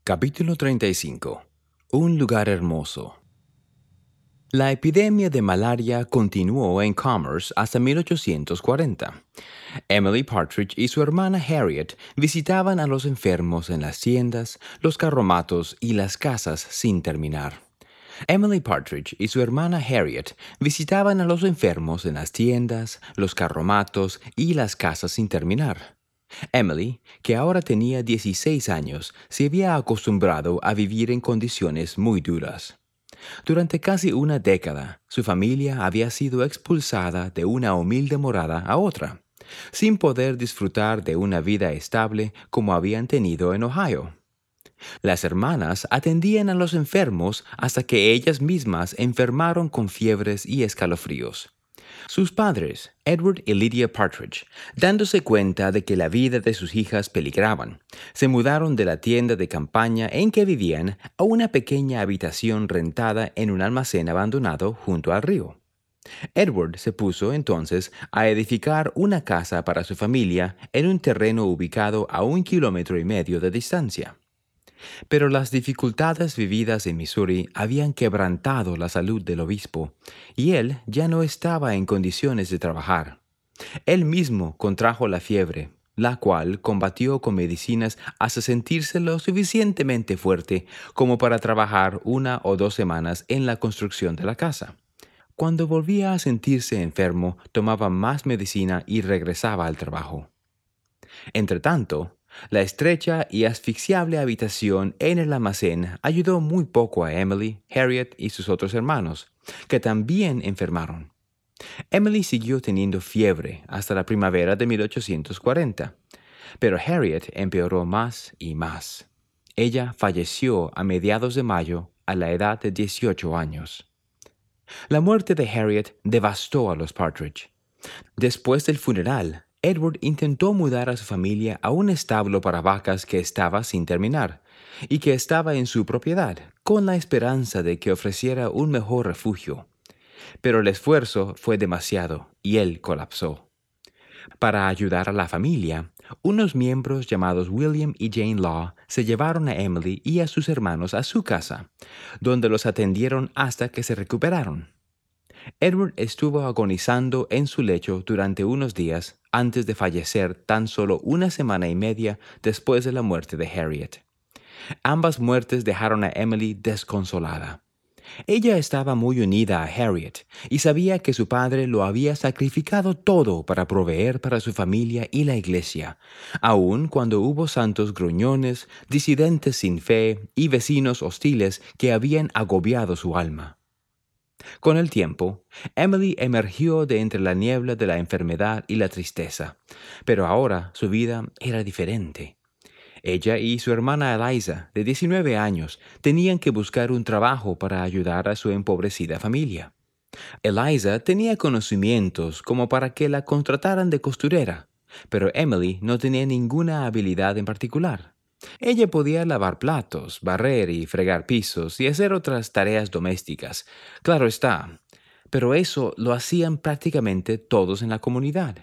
Capítulo 35. Un lugar hermoso. La epidemia de malaria continuó en Commerce hasta 1840. Emily Partridge y su hermana Harriet visitaban a los enfermos en las tiendas, los carromatos y las casas sin terminar. Emily Partridge y su hermana Harriet visitaban a los enfermos en las tiendas, los carromatos y las casas sin terminar. Emily, que ahora tenía 16 años, se había acostumbrado a vivir en condiciones muy duras. Durante casi una década, su familia había sido expulsada de una humilde morada a otra, sin poder disfrutar de una vida estable como habían tenido en Ohio. Las hermanas atendían a los enfermos hasta que ellas mismas enfermaron con fiebres y escalofríos. Sus padres, Edward y Lydia Partridge, dándose cuenta de que la vida de sus hijas peligraban, se mudaron de la tienda de campaña en que vivían a una pequeña habitación rentada en un almacén abandonado junto al río. Edward se puso entonces a edificar una casa para su familia en un terreno ubicado a 1,5 kilómetros de distancia. Pero las dificultades vividas en Missouri habían quebrantado la salud del obispo, y él ya no estaba en condiciones de trabajar. Él mismo contrajo la fiebre, la cual combatió con medicinas hasta sentirse lo suficientemente fuerte como para trabajar 1 o 2 semanas en la construcción de la casa. Cuando volvía a sentirse enfermo, tomaba más medicina y regresaba al trabajo. Entretanto, la estrecha y asfixiable habitación en el almacén ayudó muy poco a Emily, Harriet y sus otros hermanos, que también enfermaron. Emily siguió teniendo fiebre hasta la primavera de 1840, pero Harriet empeoró más y más. Ella falleció a mediados de mayo a la edad de 18 años. La muerte de Harriet devastó a los Partridge. Después del funeral, Edward intentó mudar a su familia a un establo para vacas que estaba sin terminar y que estaba en su propiedad, con la esperanza de que ofreciera un mejor refugio. Pero el esfuerzo fue demasiado y él colapsó. Para ayudar a la familia, unos miembros llamados William y Jane Law se llevaron a Emily y a sus hermanos a su casa, donde los atendieron hasta que se recuperaron. Edward estuvo agonizando en su lecho durante unos días antes de fallecer tan solo 1 semana y media después de la muerte de Harriet. Ambas muertes dejaron a Emily desconsolada. Ella estaba muy unida a Harriet y sabía que su padre lo había sacrificado todo para proveer para su familia y la iglesia, aun cuando hubo santos gruñones, disidentes sin fe y vecinos hostiles que habían agobiado su alma. Con el tiempo, Emily emergió de entre la niebla de la enfermedad y la tristeza, pero ahora su vida era diferente. Ella y su hermana Eliza, de 19 años, tenían que buscar un trabajo para ayudar a su empobrecida familia. Eliza tenía conocimientos como para que la contrataran de costurera, pero Emily no tenía ninguna habilidad en particular. Ella podía lavar platos, barrer y fregar pisos y hacer otras tareas domésticas, claro está, pero eso lo hacían prácticamente todos en la comunidad.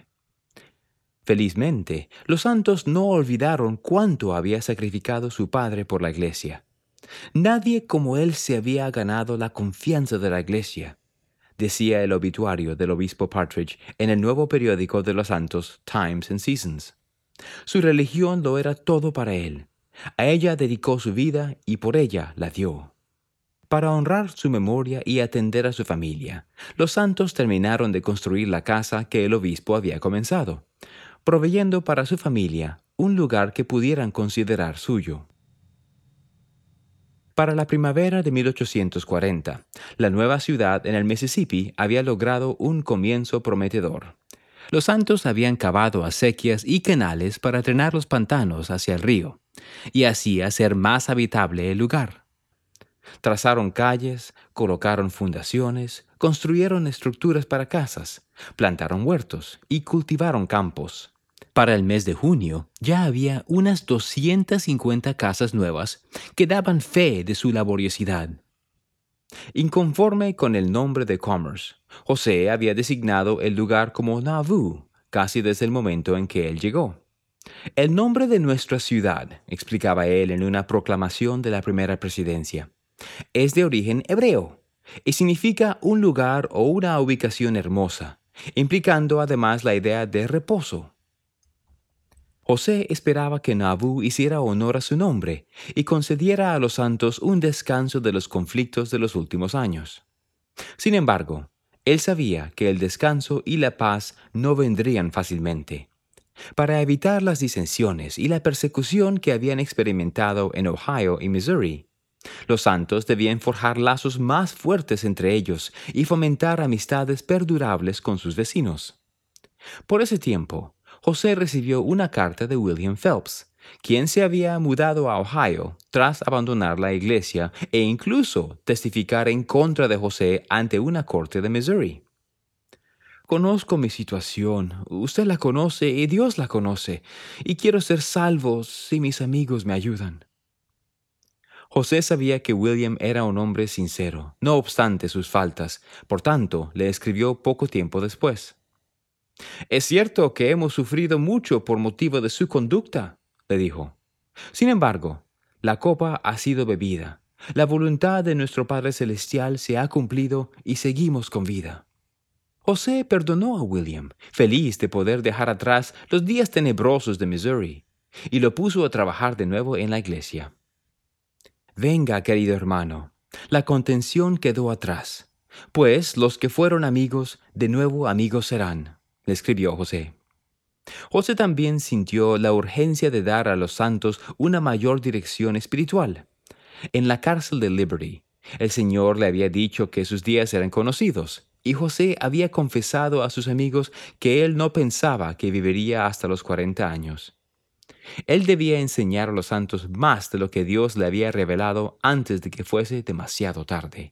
Felizmente, los santos no olvidaron cuánto había sacrificado su padre por la iglesia. Nadie como él se había ganado la confianza de la iglesia, decía el obituario del obispo Partridge en el nuevo periódico de los santos, Times and Seasons. Su religión lo era todo para él. A ella dedicó su vida y por ella la dio. Para honrar su memoria y atender a su familia, los santos terminaron de construir la casa que el obispo había comenzado, proveyendo para su familia un lugar que pudieran considerar suyo. Para la primavera de 1840, la nueva ciudad en el Mississippi había logrado un comienzo prometedor. Los santos habían cavado acequias y canales para drenar los pantanos hacia el río, y así hacer más habitable el lugar. Trazaron calles, colocaron fundaciones, construyeron estructuras para casas, plantaron huertos y cultivaron campos. Para el mes de junio ya había unas 250 casas nuevas que daban fe de su laboriosidad. Inconforme con el nombre de Commerce, José había designado el lugar como Nauvoo, casi desde el momento en que él llegó. El nombre de nuestra ciudad, explicaba él en una proclamación de la primera presidencia, es de origen hebreo y significa un lugar o una ubicación hermosa, implicando además la idea de reposo. José esperaba que Nauvoo hiciera honor a su nombre y concediera a los santos un descanso de los conflictos de los últimos años. Sin embargo, él sabía que el descanso y la paz no vendrían fácilmente. Para evitar las disensiones y la persecución que habían experimentado en Ohio y Missouri, los santos debían forjar lazos más fuertes entre ellos y fomentar amistades perdurables con sus vecinos. Por ese tiempo, José recibió una carta de William Phelps, quien se había mudado a Ohio tras abandonar la iglesia e incluso testificar en contra de José ante una corte de Missouri. Conozco mi situación, usted la conoce y Dios la conoce, y quiero ser salvo si mis amigos me ayudan. José sabía que William era un hombre sincero, no obstante sus faltas, por tanto, le escribió poco tiempo después. Es cierto que hemos sufrido mucho por motivo de su conducta, le dijo. Sin embargo, la copa ha sido bebida, la voluntad de nuestro Padre Celestial se ha cumplido y seguimos con vida. José perdonó a William, feliz de poder dejar atrás los días tenebrosos de Missouri, y lo puso a trabajar de nuevo en la iglesia. Venga, querido hermano, la contención quedó atrás, pues los que fueron amigos, de nuevo amigos serán, le escribió José. José también sintió la urgencia de dar a los santos una mayor dirección espiritual. En la cárcel de Liberty, el Señor le había dicho que sus días eran conocidos, y José había confesado a sus amigos que él no pensaba que viviría hasta los 40 años. Él debía enseñar a los santos más de lo que Dios le había revelado antes de que fuese demasiado tarde.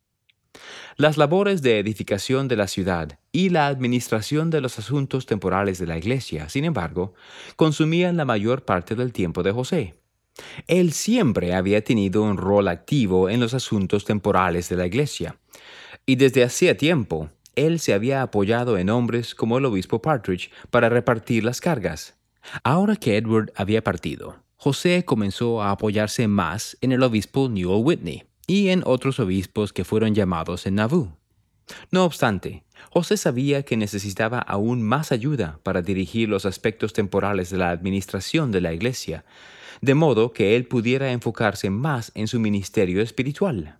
Las labores de edificación de la ciudad y la administración de los asuntos temporales de la iglesia, sin embargo, consumían la mayor parte del tiempo de José. Él siempre había tenido un rol activo en los asuntos temporales de la iglesia, y desde hacía tiempo, él se había apoyado en hombres como el obispo Partridge para repartir las cargas. Ahora que Edward había partido, José comenzó a apoyarse más en el obispo Newell Whitney y en otros obispos que fueron llamados en Nauvoo. No obstante, José sabía que necesitaba aún más ayuda para dirigir los aspectos temporales de la administración de la iglesia, de modo que él pudiera enfocarse más en su ministerio espiritual.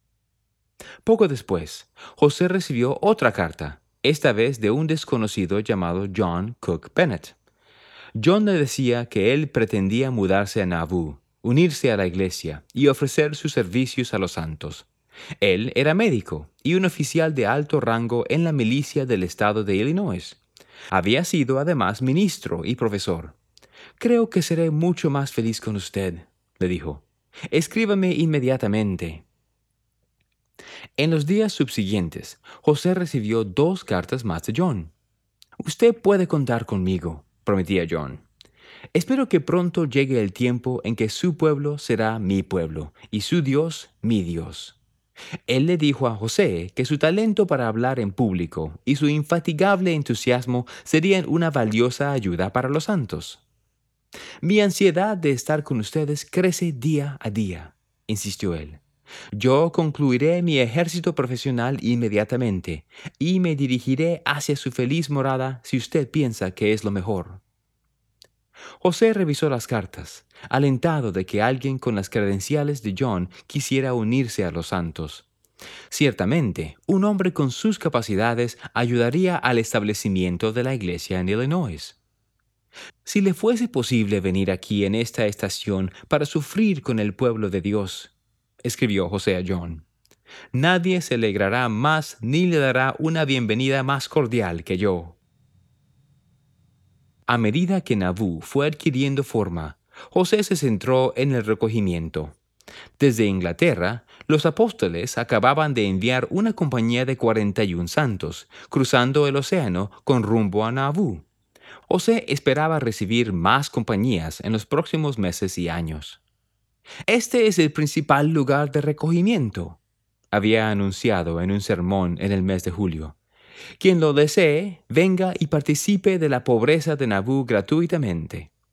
Poco después, José recibió otra carta, esta vez de un desconocido llamado John Cook Bennett. John le decía que él pretendía mudarse a Nauvoo, unirse a la iglesia y ofrecer sus servicios a los santos. Él era médico y un oficial de alto rango en la milicia del estado de Illinois. Había sido además ministro y profesor. Creo que seré mucho más feliz con usted, le dijo. Escríbame inmediatamente. En los días subsiguientes, José recibió 2 cartas más de John. Usted puede contar conmigo, prometía John. Espero que pronto llegue el tiempo en que su pueblo será mi pueblo y su Dios mi Dios. Él le dijo a José que su talento para hablar en público y su infatigable entusiasmo serían una valiosa ayuda para los santos. Mi ansiedad de estar con ustedes crece día a día, insistió él. Yo concluiré mi ejército profesional inmediatamente y me dirigiré hacia su feliz morada si usted piensa que es lo mejor. José revisó las cartas, alentado de que alguien con las credenciales de John quisiera unirse a los santos. Ciertamente, un hombre con sus capacidades ayudaría al establecimiento de la iglesia en Illinois. Si le fuese posible venir aquí en esta estación para sufrir con el pueblo de Dios, escribió José a John, nadie se alegrará más ni le dará una bienvenida más cordial que yo. A medida que Nauvoo fue adquiriendo forma, José se centró en el recogimiento. Desde Inglaterra, los apóstoles acababan de enviar una compañía de 41 santos, cruzando el océano con rumbo a Nauvoo. José esperaba recibir más compañías en los próximos meses y años. Este es el principal lugar de recogimiento, había anunciado en un sermón en el mes de julio. Quien lo desee, venga y participe de la pobreza de Nauvoo gratuitamente.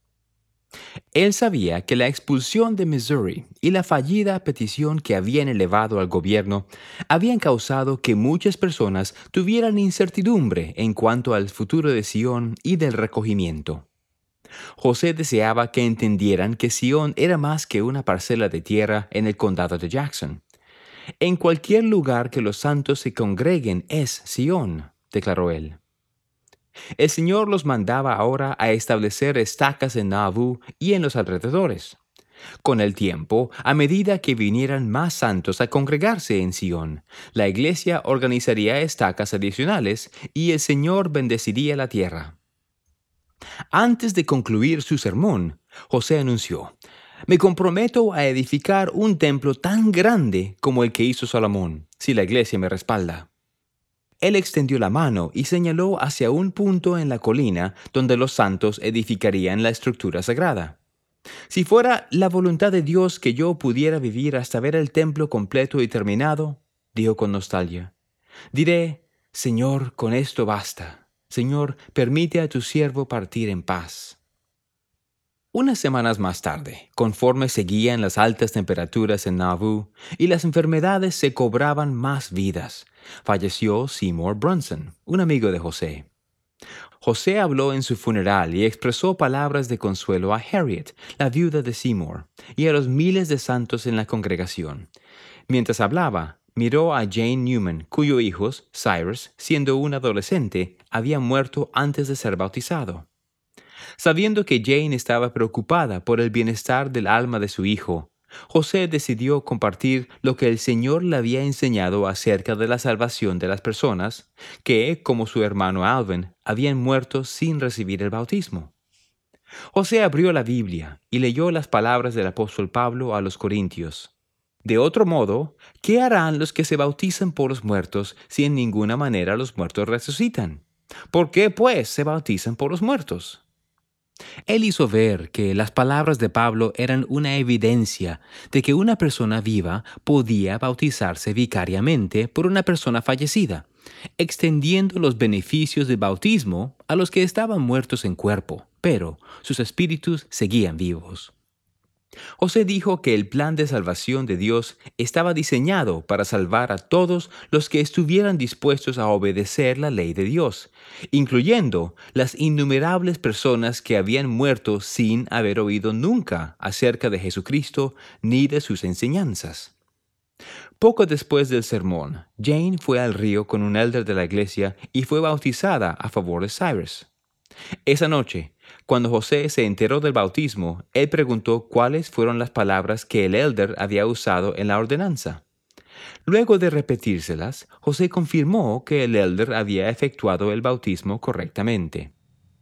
Él sabía que la expulsión de Missouri y la fallida petición que habían elevado al gobierno habían causado que muchas personas tuvieran incertidumbre en cuanto al futuro de Sion y del recogimiento. José deseaba que entendieran que Sion era más que una parcela de tierra en el condado de Jackson. En cualquier lugar que los santos se congreguen es Sion, declaró él. El Señor los mandaba ahora a establecer estacas en Nauvoo y en los alrededores. Con el tiempo, a medida que vinieran más santos a congregarse en Sion, la iglesia organizaría estacas adicionales y el Señor bendeciría la tierra. Antes de concluir su sermón, José anunció: «Me comprometo a edificar un templo tan grande como el que hizo Salomón, si la iglesia me respalda». Él extendió la mano y señaló hacia un punto en la colina donde los santos edificarían la estructura sagrada. «Si fuera la voluntad de Dios que yo pudiera vivir hasta ver el templo completo y terminado», dijo con nostalgia, «diré: Señor, con esto basta. Señor, permite a tu siervo partir en paz». Unas semanas más tarde, conforme seguían las altas temperaturas en Nauvoo y las enfermedades se cobraban más vidas, falleció Seymour Brunson, un amigo de José. José habló en su funeral y expresó palabras de consuelo a Harriet, la viuda de Seymour, y a los miles de santos en la congregación. Mientras hablaba, miró a Jane Newman, cuyo hijo, Cyrus, siendo un adolescente, había muerto antes de ser bautizado. Sabiendo que Jane estaba preocupada por el bienestar del alma de su hijo, José decidió compartir lo que el Señor le había enseñado acerca de la salvación de las personas que, como su hermano Alvin, habían muerto sin recibir el bautismo. José abrió la Biblia y leyó las palabras del apóstol Pablo a los Corintios. De otro modo, ¿qué harán los que se bautizan por los muertos si en ninguna manera los muertos resucitan? ¿Por qué, pues, se bautizan por los muertos? Él hizo ver que las palabras de Pablo eran una evidencia de que una persona viva podía bautizarse vicariamente por una persona fallecida, extendiendo los beneficios del bautismo a los que estaban muertos en cuerpo, pero sus espíritus seguían vivos. José dijo que el plan de salvación de Dios estaba diseñado para salvar a todos los que estuvieran dispuestos a obedecer la ley de Dios, incluyendo las innumerables personas que habían muerto sin haber oído nunca acerca de Jesucristo ni de sus enseñanzas. Poco después del sermón, Jane fue al río con un elder de la iglesia y fue bautizada a favor de Cyrus. Esa noche, cuando José se enteró del bautismo, él preguntó cuáles fueron las palabras que el elder había usado en la ordenanza. Luego de repetírselas, José confirmó que el elder había efectuado el bautismo correctamente.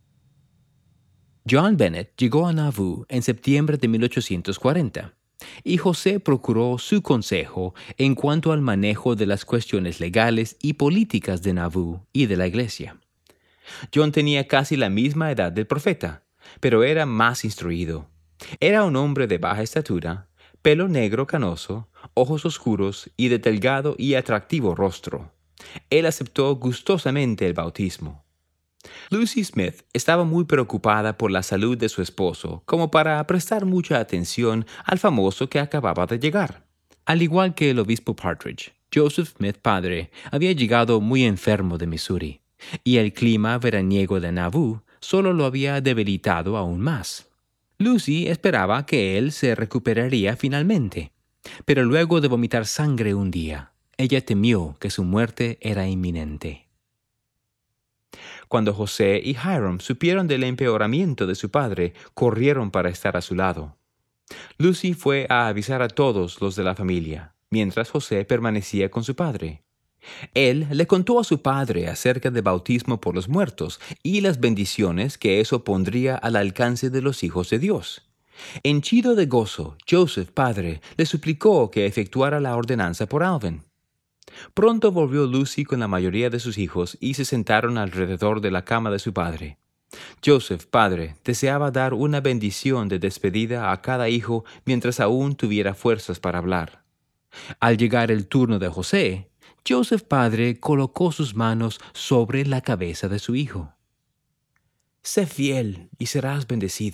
John Bennett llegó a Nauvoo en septiembre de 1840, y José procuró su consejo en cuanto al manejo de las cuestiones legales y políticas de Nauvoo y de la iglesia. John tenía casi la misma edad del profeta, pero era más instruido. Era un hombre de baja estatura, pelo negro canoso, ojos oscuros y de delgado y atractivo rostro. Él aceptó gustosamente el bautismo. Lucy Smith estaba muy preocupada por la salud de su esposo, como para prestar mucha atención al famoso que acababa de llegar. Al igual que el obispo Partridge, Joseph Smith padre había llegado muy enfermo de Missouri, y el clima veraniego de Nauvoo solo lo había debilitado aún más. Lucy esperaba que él se recuperaría finalmente, pero luego de vomitar sangre un día, ella temió que su muerte era inminente. Cuando José y Hiram supieron del empeoramiento de su padre, corrieron para estar a su lado. Lucy fue a avisar a todos los de la familia, mientras José permanecía con su padre. Él le contó a su padre acerca del bautismo por los muertos y las bendiciones que eso pondría al alcance de los hijos de Dios. Henchido de gozo, Joseph, padre, le suplicó que efectuara la ordenanza por Alvin. Pronto volvió Lucy con la mayoría de sus hijos y se sentaron alrededor de la cama de su padre. Joseph, padre, deseaba dar una bendición de despedida a cada hijo mientras aún tuviera fuerzas para hablar. Al llegar el turno de José, Joseph padre colocó sus manos sobre la cabeza de su hijo. «Sé fiel y serás bendecido.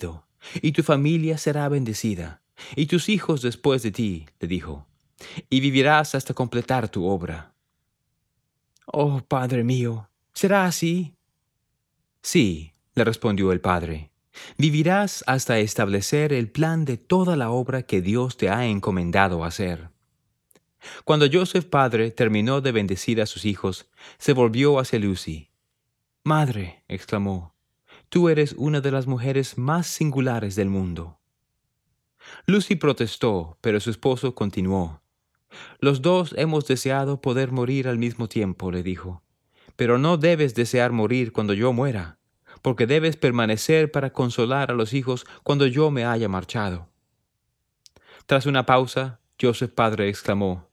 y tu familia será bendecida, y tus hijos después de ti, le dijo, y vivirás hasta completar tu obra. Oh, Padre mío, ¿será así? Sí, le respondió el padre. Vivirás hasta establecer el plan de toda la obra que Dios te ha encomendado hacer. Cuando Joseph padre terminó de bendecir a sus hijos, se volvió hacia Lucy. Madre, exclamó, tú eres una de las mujeres más singulares del mundo. Lucy protestó, pero su esposo continuó. Los dos hemos deseado poder morir al mismo tiempo, le dijo. Pero no debes desear morir cuando yo muera, porque debes permanecer para consolar a los hijos cuando yo me haya marchado. Tras una pausa, Joseph padre exclamó,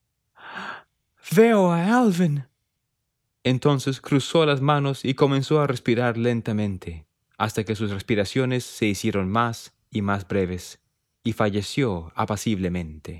«Veo a Alvin». Entonces cruzó las manos y comenzó a respirar lentamente, hasta que sus respiraciones se hicieron más y más breves, y falleció apaciblemente.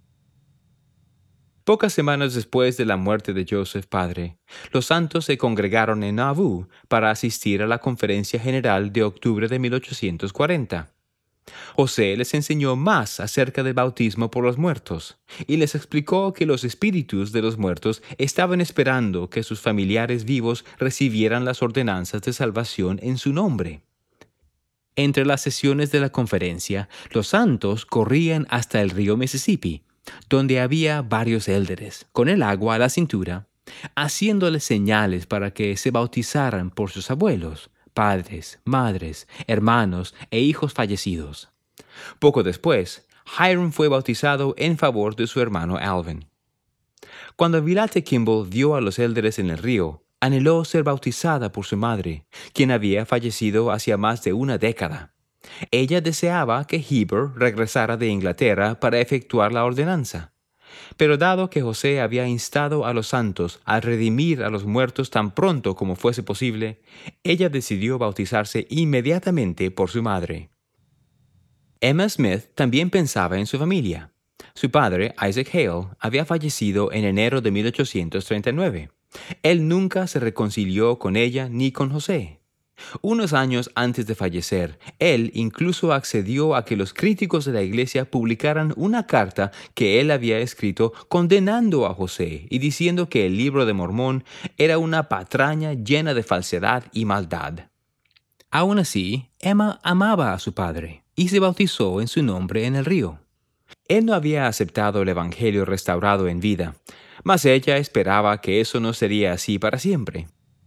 Pocas semanas después de la muerte de Joseph padre, los santos se congregaron en Nauvoo para asistir a la Conferencia General de octubre de 1840. José les enseñó más acerca del bautismo por los muertos y les explicó que los espíritus de los muertos estaban esperando que sus familiares vivos recibieran las ordenanzas de salvación en su nombre. Entre las sesiones de la conferencia, los santos corrían hasta el río Mississippi, donde había varios élderes, con el agua a la cintura, haciéndoles señales para que se bautizaran por sus abuelos, padres, madres, hermanos e hijos fallecidos. Poco después, Hiram fue bautizado en favor de su hermano Alvin. Cuando Villate Kimball vio a los élderes en el río, anheló ser bautizada por su madre, quien había fallecido hacía más de una década. Ella deseaba que Heber regresara de Inglaterra para efectuar la ordenanza. Pero dado que José había instado a los santos a redimir a los muertos tan pronto como fuese posible, ella decidió bautizarse inmediatamente por su madre. Emma Smith también pensaba en su familia. Su padre, Isaac Hale, había fallecido en enero de 1839. Él nunca se reconcilió con ella ni con José. Unos años antes de fallecer, él incluso accedió a que los críticos de la iglesia publicaran una carta que él había escrito condenando a José y diciendo que el libro de Mormón era una patraña llena de falsedad y maldad. Aún así, Emma amaba a su padre y se bautizó en su nombre en el río. Él no había aceptado el Evangelio restaurado en vida, mas ella esperaba que eso no sería así para siempre.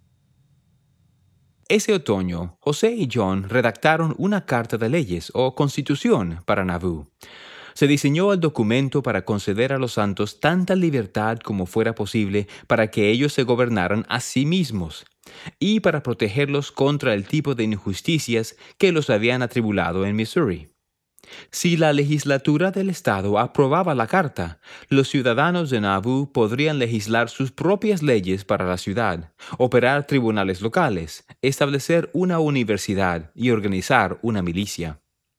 Ese otoño, José y John redactaron una carta de leyes o constitución para Nauvoo. Se diseñó el documento para conceder a los santos tanta libertad como fuera posible para que ellos se gobernaran a sí mismos y para protegerlos contra el tipo de injusticias que los habían atribulado en Missouri. Si la legislatura del estado aprobaba la carta, los ciudadanos de Nauvoo podrían legislar sus propias leyes para la ciudad, operar tribunales locales, establecer una universidad y organizar una milicia.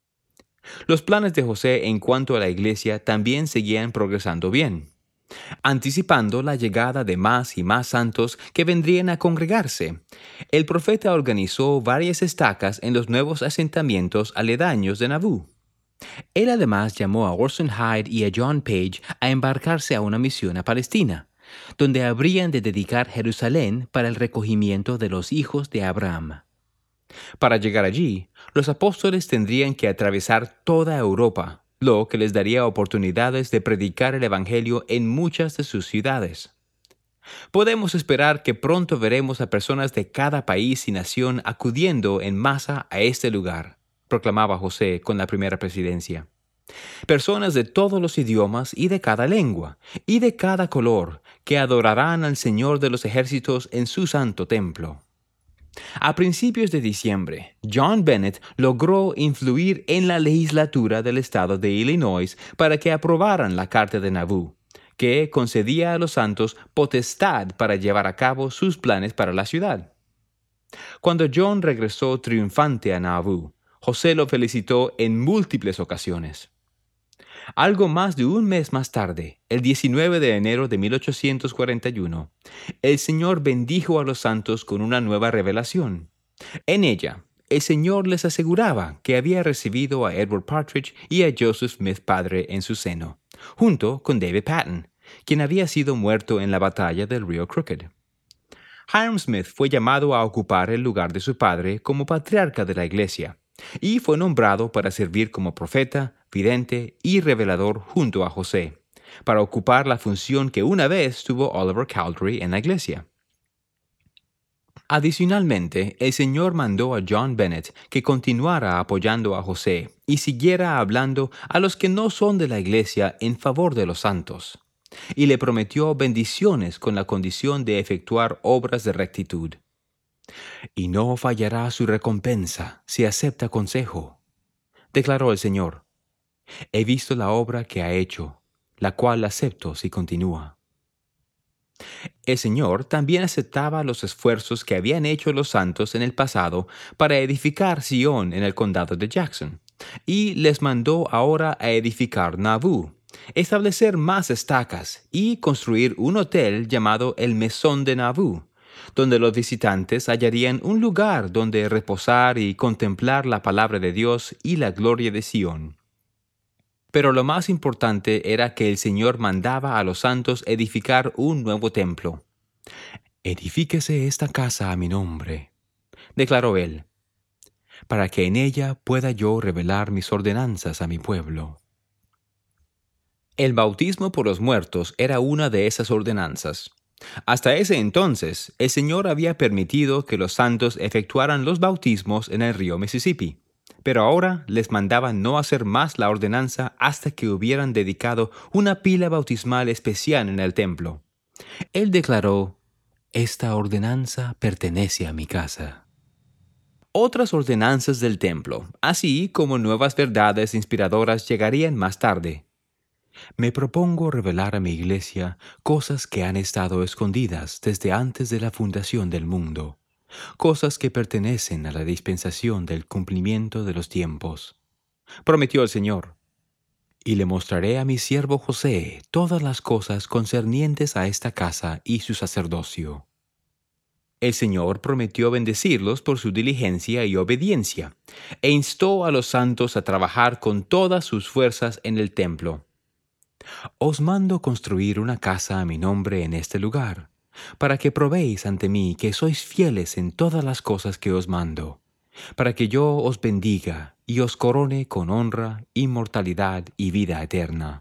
Los planes de José en cuanto a la iglesia también seguían progresando bien, anticipando la llegada de más y más santos que vendrían a congregarse. El profeta organizó varias estacas en los nuevos asentamientos aledaños de Nauvoo. Él además llamó a Orson Hyde y a John Page a embarcarse a una misión a Palestina, donde habrían de dedicar Jerusalén para el recogimiento de los hijos de Abraham. Para llegar allí, los apóstoles tendrían que atravesar toda Europa, lo que les daría oportunidades de predicar el Evangelio en muchas de sus ciudades. Podemos esperar que pronto veremos a personas de cada país y nación acudiendo en masa a este lugar, proclamaba José con la primera presidencia. Personas de todos los idiomas y de cada lengua, y de cada color, que adorarán al Señor de los ejércitos en su santo templo. A principios de diciembre, John Bennett logró influir en la legislatura del estado de Illinois para que aprobaran la Carta de Nauvoo, que concedía a los santos potestad para llevar a cabo sus planes para la ciudad. Cuando John regresó triunfante a Nauvoo, José lo felicitó en múltiples ocasiones. Algo más de un mes más tarde, el 19 de enero de 1841, el Señor bendijo a los santos con una nueva revelación. En ella, el Señor les aseguraba que había recibido a Edward Partridge y a Joseph Smith padre en su seno, junto con David Patton, quien había sido muerto en la batalla del río Crooked. Hyrum Smith fue llamado a ocupar el lugar de su padre como patriarca de la iglesia, y fue nombrado para servir como profeta, vidente y revelador junto a José, para ocupar la función que una vez tuvo Oliver Cowdery en la iglesia. Adicionalmente, el Señor mandó a John Bennett que continuara apoyando a José y siguiera hablando a los que no son de la iglesia en favor de los santos, y le prometió bendiciones con la condición de efectuar obras de rectitud. Y no fallará su recompensa si acepta consejo, declaró el Señor. He visto la obra que ha hecho, la cual acepto si continúa. El Señor también aceptaba los esfuerzos que habían hecho los santos en el pasado para edificar Sion en el condado de Jackson, y les mandó ahora a edificar Nauvoo, establecer más estacas y construir un hotel llamado el Mesón de Nauvoo, donde los visitantes hallarían un lugar donde reposar y contemplar la palabra de Dios y la gloria de Sion. Pero lo más importante era que el Señor mandaba a los santos edificar un nuevo templo. «Edifíquese esta casa a mi nombre», declaró él, «para que en ella pueda yo revelar mis ordenanzas a mi pueblo». El bautismo por los muertos era una de esas ordenanzas. Hasta ese entonces, el Señor había permitido que los santos efectuaran los bautismos en el río Mississippi, pero ahora les mandaba no hacer más la ordenanza hasta que hubieran dedicado una pila bautismal especial en el templo. Él declaró: «Esta ordenanza pertenece a mi casa». Otras ordenanzas del templo, así como nuevas verdades inspiradoras, llegarían más tarde. Me propongo revelar a mi iglesia cosas que han estado escondidas desde antes de la fundación del mundo, cosas que pertenecen a la dispensación del cumplimiento de los tiempos, prometió el Señor. Y le mostraré a mi siervo José todas las cosas concernientes a esta casa y su sacerdocio. El Señor prometió bendecirlos por su diligencia y obediencia, e instó a los santos a trabajar con todas sus fuerzas en el templo. Os mando construir una casa a mi nombre en este lugar, para que probéis ante mí que sois fieles en todas las cosas que os mando, para que yo os bendiga y os corone con honra, inmortalidad y vida eterna.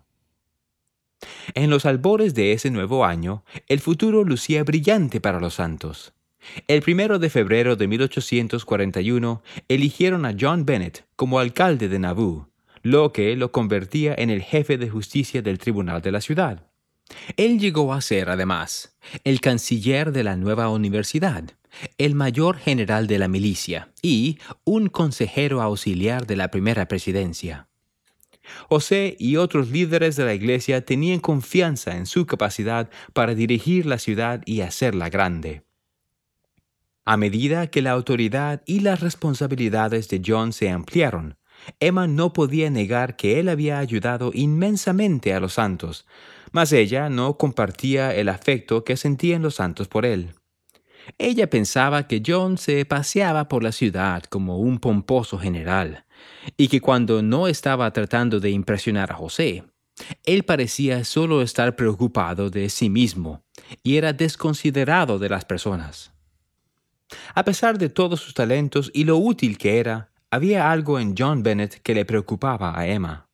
En los albores de ese nuevo año, el futuro lucía brillante para los santos. El 1 de febrero de 1841 eligieron a John Bennett como alcalde de Nauvoo, lo que lo convertía en el jefe de justicia del tribunal de la ciudad. Él llegó a ser, además, el canciller de la nueva universidad, el mayor general de la milicia y un consejero auxiliar de la primera presidencia. José y otros líderes de la iglesia tenían confianza en su capacidad para dirigir la ciudad y hacerla grande. A medida que la autoridad y las responsabilidades de John se ampliaron, Emma no podía negar que él había ayudado inmensamente a los santos, mas ella no compartía el afecto que sentían los santos por él. Ella pensaba que John se paseaba por la ciudad como un pomposo general, y que cuando no estaba tratando de impresionar a José, él parecía solo estar preocupado de sí mismo y era desconsiderado de las personas. A pesar de todos sus talentos y lo útil que era, había algo en John Bennett que le preocupaba a Emma.